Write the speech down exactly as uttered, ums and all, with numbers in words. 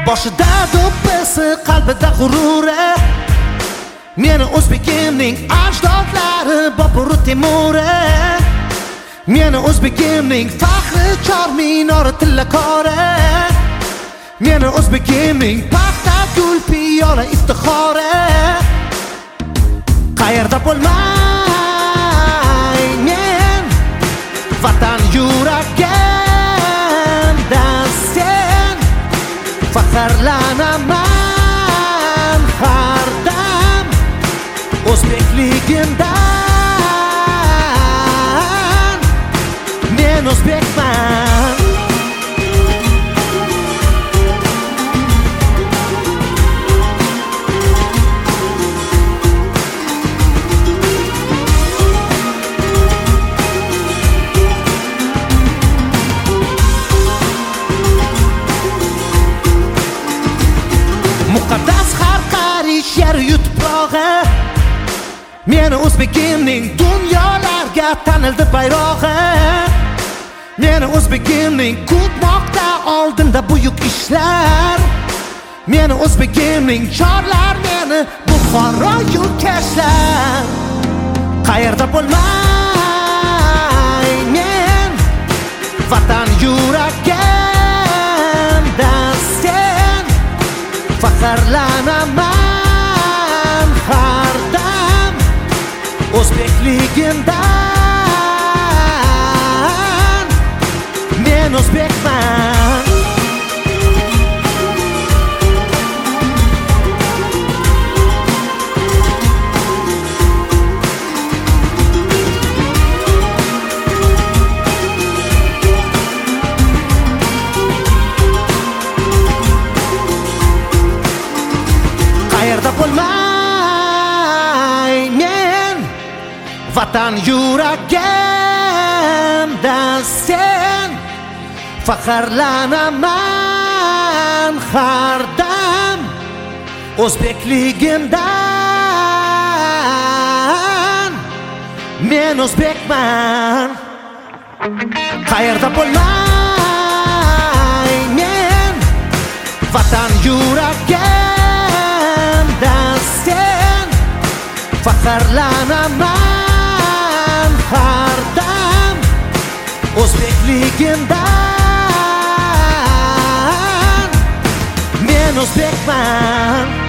Boshida do'ppisi, qalbida g'ururi, meni o'zbekimning ajdodlari Bobur Temuri. Meni o'zbekimning faxri chor minori tillakori. Meni o'zbekimning paxta gul piyola iftixori. Qayerda bo'lmay men vatan yuragimdan sen faxrlanaman har dam o'zbekligimdan. Men o'zbekman. Muqaddas har qarish yer yutuprog'i, meni o'zbekimning dunyolarga tanildi bayrog'i. Meni o'zbekimning kutmoqda oldinda buyuk ishlar. Meni o'zbekimning chorlar, meni Buxoro yurtkashlar. Qayerda bo'lmay men vatan yuragimdan sen faxrlanaman har dam o'zbekligimdan. Men o'zbekman. Qayerda bo'lmay men vatan yuragimdan sen faxrlanaman har dam o'zbekligimdan. Men o'zbekman. Qayerda bo'lmay men vatan yuragimdan sen faxrlanaman har dam o'zbekligimdan. Men o'zbekman.